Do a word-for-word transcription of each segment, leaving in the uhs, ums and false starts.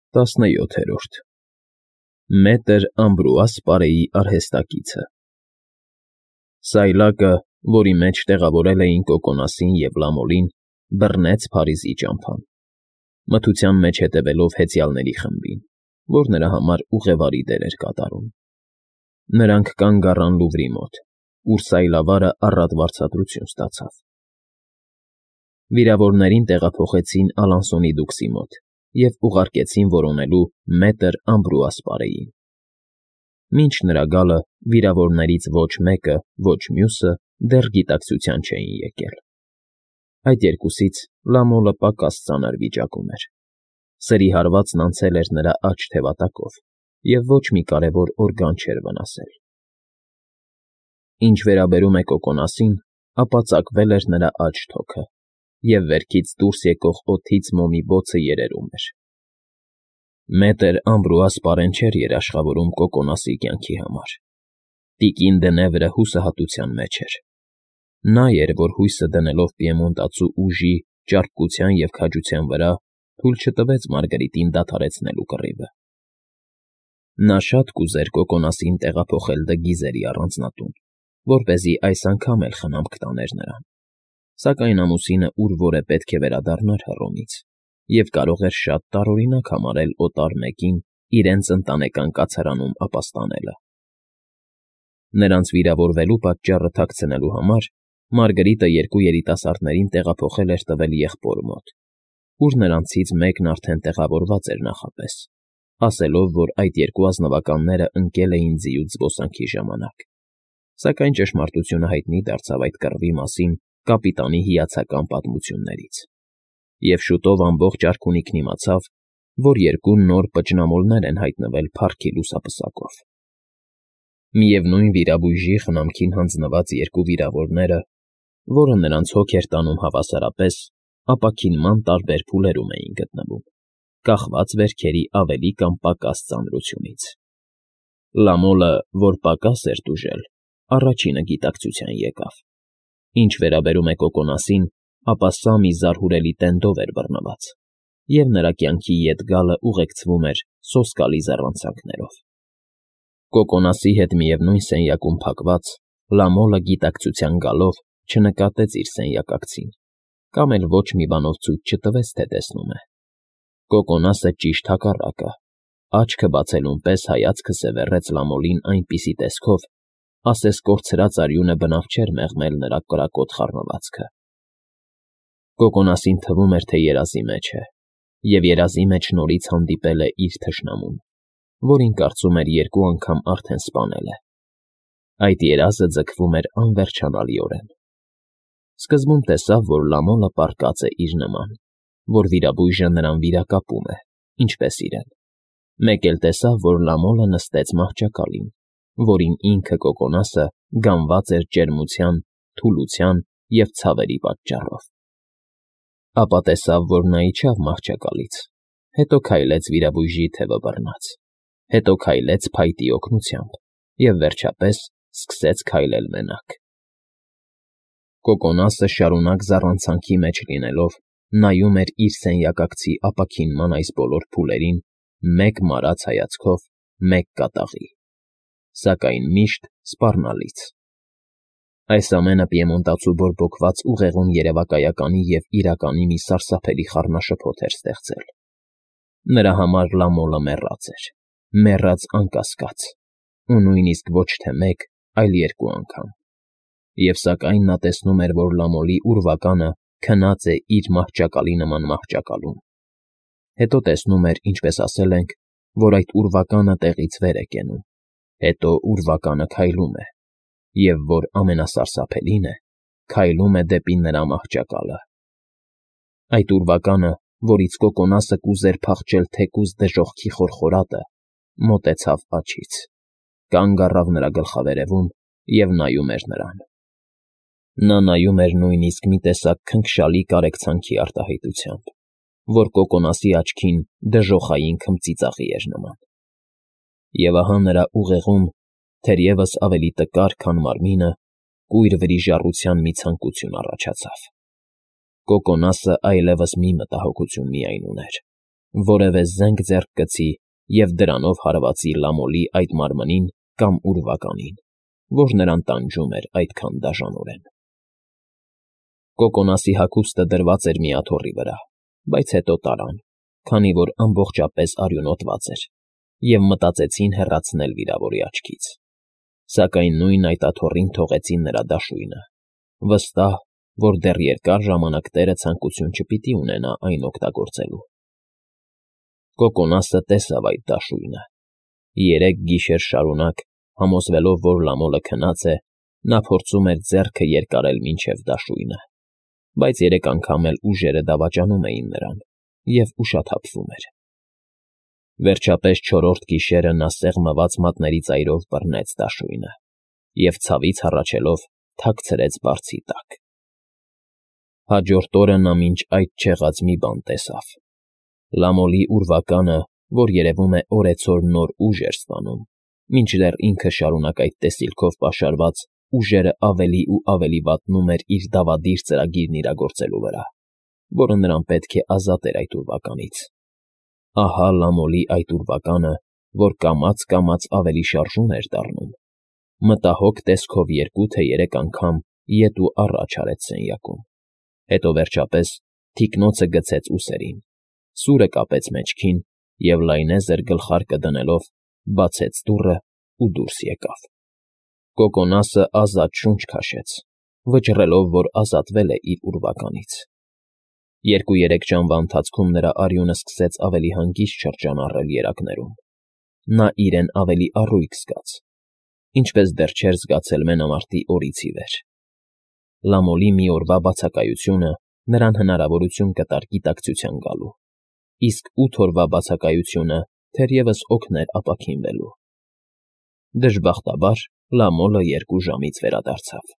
տասնյոթերորդ Մետր Ամբրուաս պարեի արհեստակիցը Սայլակը, որի մեջ տեղավորել էին Կոկոնասին և Լամոլին, բռնեց Փարիզի ճամփան, մթության մեջ հետևելով հեծյալների խմբին, որ նրա համար ուղևարի դեր էր կատարում։ Նրանք կանգ առան Լուվրի մոտ, ուր սայլավարը առատ վարձատրություն ստացավ։ Վիրավորներին տեղափոխեցին Ալանսոնի դուքսի մոտ և ուղարկեցին որոնելու մետր Ամբրուաս պարեին։ Մինչ նրա գալը վիրավորներից ոչ մեկը, ոչ մյուսը դեռ գիտակցության չէին եկել։ Այդ երկուսից Լամոլը պակաս ծանր վիճակում էր։ Սրի հարվածն անցել էր նրա աջ թևատակով և ոչ մի կարևոր օրգան չէր վնասել։ Ինչ վերաբերում է Կոկոնասին, ապա ծակվել էր նրա աջ թոքը, և վերքից դուրս եկող օդից մոմի բոցը երերում էր։ Մետր Ամբրուաս պարեն չէր երաշխավորում Կոկոնասի կյանքի համար։ Տիկին Դնևրը հուսահատության մեջ էր։ Նա էր, որ հույսը դնելով պիեմոնտացու ուժի, ճարպկության և քաջության վրա, թույլ չտվեց Մարգարիտին դադարեցնելու կռիվը։ Նա շատ կուզեր Կոկոնասին տեղափոխել Դգիզերի առանձնատուն, որպեսզի այս անգամ էլ խնամք տաներ նրան, սակայն ամուսինը ուր որ է պետք է վերադառնար Հռոմից և կարող էր շատ տարօրինակ համարել օտար մեկին իրենց ընտանեկան կացարանում ապաստանելը։ Նրանց վիրավորվելու պատճառը թաքցնելու համար Մարգարիտը երկու երիտասարդներին տեղափոխել էր տվել եղբոր մոտ, ուր նրանցից մեկն արդեն տեղավորված էր նախապես, ասելով, որ այդ երկու ազնվականները ընկել էին ձիուց զբոսանքի ժամանակ, սակայն ճշմարտությունը հայտնի դարձավ այդ կռվի մասին կապիտանի հիացական պատմություններից, և շուտով ամբողջ արքունիքն իմացավ, որ երկու նոր պճնամոլներ են հայտնվել փառքի լուսապսակով։ Միևնույն վիրաբույժի խնամքին հանձնված երկու վիրավորները, որը նրանց հոգ էր տանում հավասարապես, ապաքինման տարբեր փուլերում էին գտնվում, կախված վերքերի ավելի կամ պակաս ծանրությունից։ Լամոլը, որ պակաս էր տուժել, առաջինը գիտակցության եկավ։ Ինչ վերաբերում է Կոկոնասին, ապա սա մի զարհուրելի տենդով էր բռնված, և նրա կյանքի ետ գալը ուղեկցվում էր սոսկալի զառանցանքներով։ Կոկոնասի հետ միևնույն սենյակում փակված, Լամոլը գիտակցության գալով չնկատեց իր սենյակակցին, կամ էլ ոչ մի բանով ցույց չտվեց, թե տեսնում է։ Կոկոնասը ճիշտ հակառակը, աչքը բացելուն պես հայացքը սևեռեց Լամոլին այնպիսի տեսքով, ասես կորցրած արյունը բնավ չէր մեղմել նրա կրակոտ խառնվածքը։ Կոկոնասին թվում էր, թե երազի մեջ է, և երազի մեջ նորից հանդիպել է իր թշնամուն, որին կարծում էր երկու անգամ արդեն սպանել է։ Այդ երազը ձգվում էր անվերջանալիորեն։ Սկզբում տեսավ, որ Լամոլը պառկած է իր նման, որ վիրաբույժը նրան վիրակապում է, ինչպես իրեն։ Մեկ էլ տեսավ, որ Լամոլը նստեց մահճակալին, որին ինքը Կոկոնասը գանված էր ջերմության, թուլության և ցավերի պատճառով։ Ապա տեսավ, որ նա իջավ մահճակալից, հետո քայլեց վիրաբույժի թևը բռնած, հետո քայլեց փայտի օգնությամբ և վերջապես սկսեց քայլել մենակ։ Կոկոնասը շարունակ զառանցանքի մեջ լինելով նայում էր իր սենյակակցի ապաքինման այս բոլոր փուլերին մեկ մարած հայացքով, մեկ կատաղի, սակայն միշտ սպառնալից։ Այս ամենը պիեմոնտացու բորբոքված ուղեղում երևակայականի և իրականի մի սարսափելի խառնաշփոթ էր ստեղծել։ Նրա համար Լամոլը մեռած էր, մեռած անկասկած, ու նույնիսկ ոչ թե մեկ, այլ երկու անգամ։ Եվ սակայն նա տեսնում էր, որ Լամոլի ուրվականը քնած է իր մահճակալի նման մահճակալում։ Հետո տեսնում էր, ինչպես ասել ենք, որ այդ ուրվականը տեղից վեր է կենում, հետո ուրվականը քայլում է, և որ ամենասարսափելին է, քայլում է դեպի նրա մահճակալը։ Այդ ուրվականը, որից Կոկոնասը կուզեր փախչել թեկուզ դժոխքի խորխորատը, մոտեցավ աջից, կանգ առավ նրա գլխավերևում և նայում էր նրան։ Նա նայում էր նույնիսկ մի տեսակ քնքշալի կարեկցանքի արտահայտությամբ, որ Կոկոնասի աչքին դժոխային քմծիծաղի էր նման։ Եվ ահա նրա ուղեղում, թերևս ավելի տկար, քան մարմինը, կույր վրիժառության մի ցանկություն առաջացավ։ Կոկոնասը այլևս մի մտահոգություն միայն ուներ, որևէ զենք ձեռք գցի և դրանով հարվածի Լամոլի այդ մարմնին կամ ուրվականին, որ նրան տանջում էր այդքան դաժանորեն։ Կոկոնասի հագուստը դրված էր մի աթոռի վրա, բայց հետո տարան, քանի որ ամբողջապես արյունոտված էր, և մտածեցին հեռացնել վիրավորի աչքից։ Սակայն նույն այդ աթոռին թողեցին նրա դաշույնը, վստահ, որ դեռ երկար ժամանակ տերը ցանկություն չպիտի ունենա այն օգտագործելու։ Կոկոնասը տեսավ այդ դաշույնը։ Երեք գիշեր շարունակ, համոզվելով, որ Լամոլը քնած է, նա փորձում էր ձեռքը երկարել մինչև դաշույնը, բայց երեք անգամ էլ ուժերը դավաճանում էին նրան, և ուշաթափվում էր։ Վերջապես չորրորդ գիշերը նա սեղմված մատների ծայրով բռնեց դաշույնը և ցավից հառաչելով թաքցրեց բարձի տակ։ Հաջորդ օրը նա մինչ այդ չեղած մի բան տեսավ. Լամոլի ուրվականը, որ երևում է օրեցօր նոր ուժ էր ստանում, մինչդեռ ինքը շարունակ այդ տեսիլքով պաշարված ուժերը ավելի ու ավելի վատնում էր իր դավադիր ծրագիրն իրագործելու վրա, որը նրան պետք է ազատեր այդ ուրվականից։ Ահա Լամոլի այդ ուրվականը, որ կամաց֊կամաց ավելի շարժուն էր դառնում, մտահոգ տեսքով երկու թե երեք անգամ ետ ու առաջ արեց սենյակում, հետո վերջապես թիկնոցը գցեց ուսերին, սուրը կապեց մեջքին և լայնեզր գլխարկը դնելով բացեց դուռն ու դուրս եկավ։ Կոկոնասը ազատ շունչ քաշեց, վճռելով, որ ազատվել է իր ուրվականից։ Երկու֊երեք ժամվա ընթացքում նրա արյունը սկսեց ավելի հանգիստ շրջանառել երակներում։ Նա իրեն ավելի առույգ զգաց, ինչպես դեռ չէր զգացել մենամարտի օրից ի վեր։ Լամոլի մի օրվա բացակայությունը նրան հնարավորություն կտար գիտակցության գալու, իսկ ութ օրվա բացակայությունը թերևս օգներ ապաքինվելու։ Դժբախտաբար Լամոլը երկու ժամից վերադարձավ։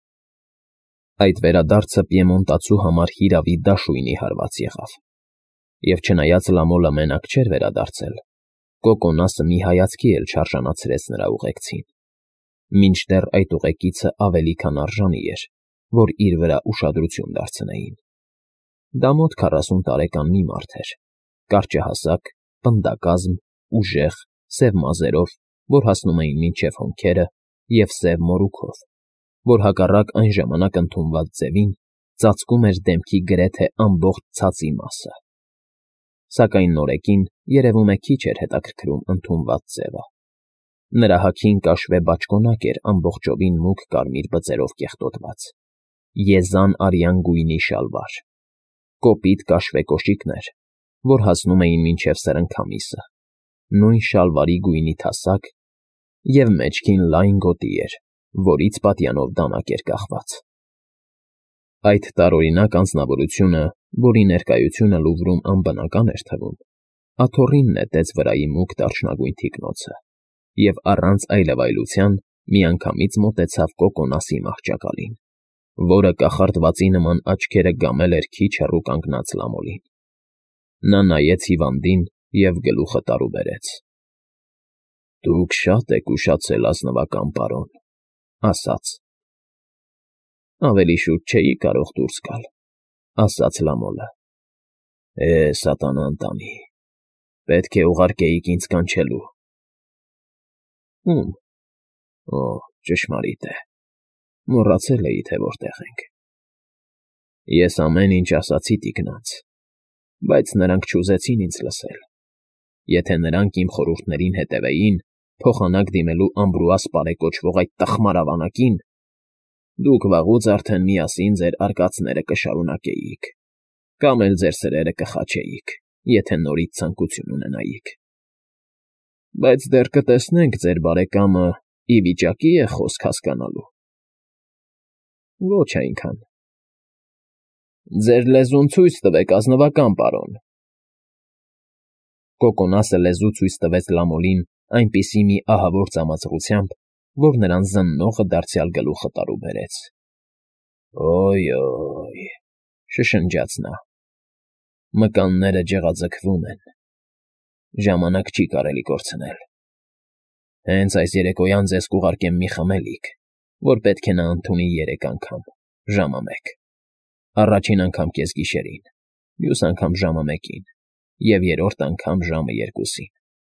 Այդ վերադարձը պիեմոնտացու համար հիրավի դաշույնի հարված եղավ։ Եվ չնայած Լամոլը մենակ չէր վերադարձել, Կոկոնասը մի հայացքի էլ չարժանացրեց նրա ուղեկցին, մինչդեռ այդ ուղեկիցը ավելի քան արժանի էր, որ իր վրա ուշադրություն դարձնեին։ Դա մոտ քառասուն տարեկան մի մարդ էր, կարճահասակ, պնդակազմ, ուժեղ, սև մազերով, որ հասնում էին մինչև հոնքերը, և սև մորուքով, որ հակառակ այն ժամանակ ընդունված ձևին ծածկում էր դեմքի գրեթե ամբողջ ցածի մասը։ Սակայն նորեկին, երևում է, քիչ էր հետաքրքրում ընդունված ձևը։ Նրա հագին կաշվե բաճկոնակ էր ամբողջովին մուգ կարմիր բծերով կեղտոտված, եզան արյան գույնի շալվար, կոպիտ կաշվե կոշիկներ, որ հասնում էին մինչև սրընքամիսը, նույն շալվարի գույնի թասակ և մեջքին լայն գոտի էր, որից պատյանով դանակ էր կախված։ Այդ տարօրինակ անձնավորությունը, որի ներկայությունը Լուվրում անբնական էր թվում, աթոռին նետեց վրայի մուգ դարչնագույն թիկնոցը և առանց այլևայլության միանգամից մոտեցավ Կոկոնասի մահճակալին, որը կախարդվածի նման աչքերը գամել էր քիչ հեռու կանգնած Լամոլին։ Նա նայեց հիվանդին և գլուխը տարուբերեց։ ֊ Դուք շատ եք ուշացել, ազնվական պարոն, ֊ ասաց։ ֊ Ավելի շուտ չէի կարող դուրս գալ, ֊ ասաց Լամոլը։ ֊ Է, սատանա ընտանի, պետք է ուղարկեիք ինձ կանչելու։ ֊ Ո՞ւմ։ Օ, ճշմարիտ է, մոռացել էի, թե որտեղ ենք։ Ես ամեն ինչ ասացի տիկնանց, բայց նրանք չուզեցին ինձ լսել։ Եթե նրանք իմ խորհուրդներին հետևեին, փոխանակ դիմելու Ամբրուաս պարեկոչվող այդ տխմար ավանակին, դուք վաղուց արդեն միասին ձեր արկածները կշարունակեիք, կամ էլ ձեր սրերը կխաչեիք, եթե նորից ցանկություն ունենայիք։ Բայց դեռ կտեսնենք ձեր բարեկամը ի վիճակի՞ է խոսք հասկանալու։ Ոչ այնքան։ Ձեր լեզուն ցույց տվեք, ազնվական պարոն։ Կոկոնասը լեզու ցույց տվեց Լամոլին այնպիսի մի ահավոր ծամածղությամբ, որ նրան զննողը դարձյալ գլուխը տարուբերեց։ Օյ֊օյ, շշնջաց նա, մկանները ջղաձգվում են, ժամանակ չի կարելի կորցնել։ Հենց այս երեկոյան ձեզ կուղարկեմ մի խմելիք, որ պետք է նա ընդունի երեք անգամ, ժամը մեկ, առաջին անգամ կեսգիշերին, մյուս անգամ ժամը մեկին և երրորդ անգամ ժամը երկուսին։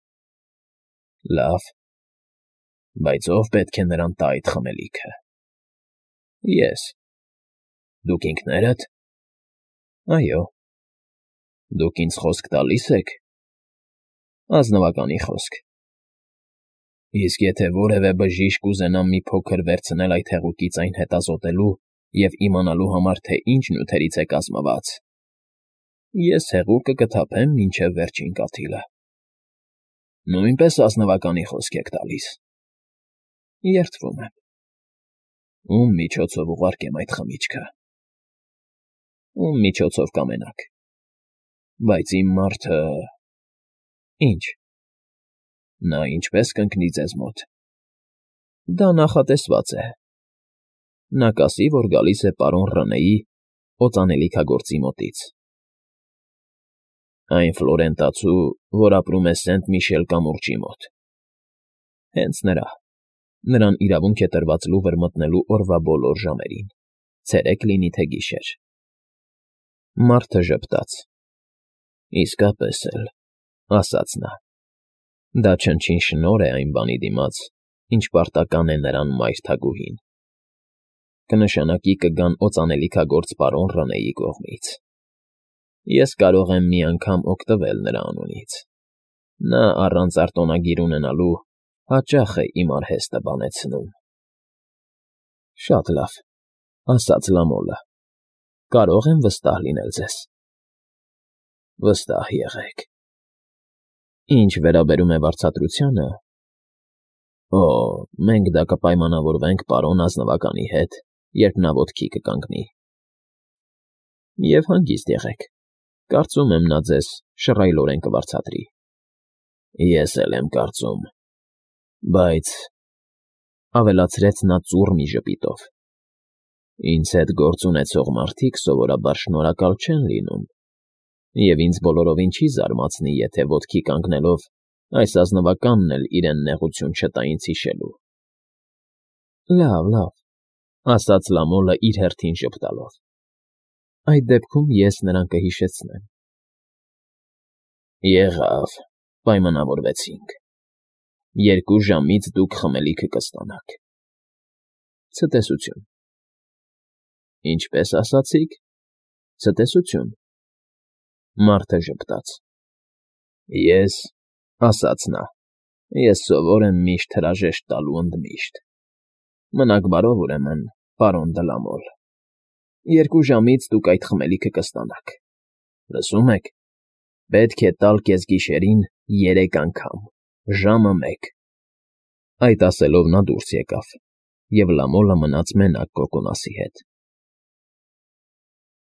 Լավ, բայց ով պետք է նրան տա այդ խմելիքը։ Ես։ Դուք ինքներդ։ Այո։ Դուք ինձ խոսք տալի՞ս եք։ Ազնվականի խոսք։ Իսկ եթե որևէ բժիշկ ուզենա մի փոքր վերցնել այդ հեղուկից այն հետազոտելու և իմանալու համար, թե ինչ նյութերից է կազմված, ես հեղուկը կթափեմ մինչև վերջին կաթիլը։ Նույնպես ազնվականի խոսք եք տալիս։ Երդվում եմ։ Ում միջոցով ուղարկեմ այդ խմիչքը։ Ում միջոցով կամենաք։ Բայց իմ մարդը… Ինչ։ Նա ինչպես կընկնի ձեզ մոտ։ Դա նախատեսված է։ Նա կասի, որ գալիս է պարոն Ռնեի օծանելիքագործի մոտից։ Այն ֆլորենտացու, որ ապրում է Սենտ֊Միշել կամուրջի մոտ։ Հենց նրա։ Նրան իրավունք է տրված Լուվր մտնելու օրվա բոլոր ժամերին, ցերեկ լինի թե գիշեր։ Մարդը ժպտաց։ Իսկապես էլ, ասաց նա։ Դա չնչին շնորհ է այն բանի դիմաց, ինչ պարտական է նրան մայր թագուհին։ Կնշանակի կգան օծանելիքագործ պարոն Ռնեի կողմից։ Ես կարող եմ մի անգամ օգտվել նրա անունից։ Նա առանց արտոնագիր ունենալու հաճախ է իմ արհեստը բանեցնում։ Շատ լավ, ասաց Լամոլը։ Կարող եմ վստահ լինել ձեզ։ Վստահ եղեք։ Ինչ վերաբերում է վարձատրությանը… Օ, մենք դա կպայմանավորվենք պարոն ազնվականի հետ, երբ նա ոտքի կկանգնի։ Եվ հանգիստ եղեք, կարծում եմ նա ձեզ շռայլորեն կվարձատրի։ Ես էլ եմ կարծում, բայց,֊ ավելացրեց նա ծուռ մի ժպիտով,֊ ինձ հետ գործ ունեցող մարդիկ սովորաբար շնորհակալ չեն լինում, և ինձ բոլորովին չի զարմացնի, եթե ոտքի կանգնելով այս ազնվականն էլ իրեն նեղություն չտա ինձ հիշելու։ Լավ, լավ,֊ ասաց Լամոլը իր հերթին ժպտալով։ Այդ դեպքում ես նրան կհիշեցնեմ։ Եղավ, պայմանավորվեցինք։ Երկու ժամից դուք խմելիքը կստանաք։ Ցտեսություն։ Ինչպես ասացիք։ Ցտեսություն։ Մարդը ժպտաց։ Ես, ասաց նա, ես սովոր եմ միշտ հրաժեշտ տալու ընդմիշտ։ Մնաք բարով, ուրեմն, պարոն Դը Լամոլ։ Երկու ժամից դուք այդ խմելիքը կստանաք։ Լսում եք։ Պետք է տալ կեսգիշերին երեք անգամ, ժամը մեկ։ Այդ ասելով նա դուրս եկավ, և Լամոլը մնաց մենակ կոկոնասի հետ։